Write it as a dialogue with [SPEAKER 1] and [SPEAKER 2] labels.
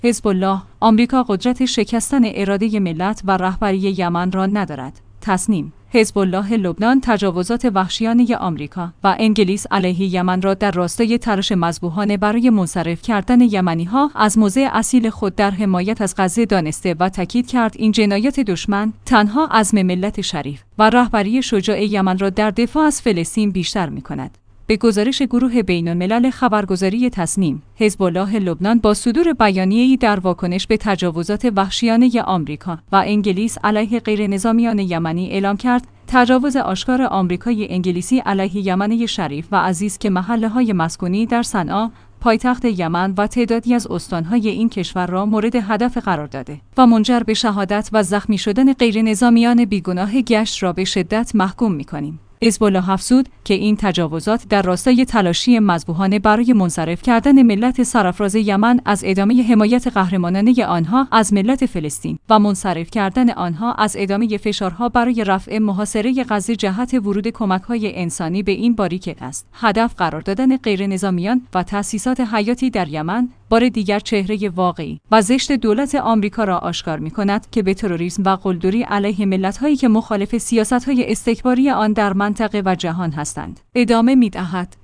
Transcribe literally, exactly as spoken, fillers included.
[SPEAKER 1] حزب الله: آمریکا قدرت شکستن اراده ملت و رهبری یمن را ندارد. تصنیم: حزب الله لبنان تجاوزات وحشیانه آمریکا و انگلیس علیه یمن را در راستای تلاش مذبوحانه برای منصرف کردن یمنی‌ها از موضع اصیل خود در حمایت از غزه دانسته و تاکید کرد این جنایات دشمن تنها عزم ملت شریف و رهبری شجاع یمن را در دفاع از فلسطین بیشتر می‌کند. به گزارش گروه بین‌الملل خبرگزاری تصنیم، حزب الله لبنان با صدور بیانیه‌ای در واکنش به تجاوزات وحشیانه آمریکا و انگلیس علیه غیرنظامیان یمنی اعلام کرد تجاوز آشکار آمریکای انگلیسی علیه یمن شریف و عزیز که محله‌های مسکونی در صنعا، پایتخت یمن و تعدادی از استان‌های این کشور را مورد هدف قرار داده و منجر به شهادت و زخمی شدن غیرنظامیان بیگناه گشت را به شدت محکوم می‌کنیم. حزب الله افزود که این تجاوزات در راستای تلاشی مذبوحانه برای منصرف کردن ملت سرافراز یمن از ادامه حمایت قهرمانانه آنها از ملت فلسطین و منصرف کردن آنها از ادامه فشارها برای رفع محاصره غزه جهت ورود کمک‌های انسانی به این باریکه است. هدف قرار دادن غیرنظامیان و تأسیسات حیاتی در یمن بار دیگر چهره واقعی و زشت دولت آمریکا را آشکار می‌کند که به تروریسم و قلدری علیه ملت‌هایی که مخالف سیاست‌های استکباری آن در منطقه و جهان هستند ادامه می‌دهد.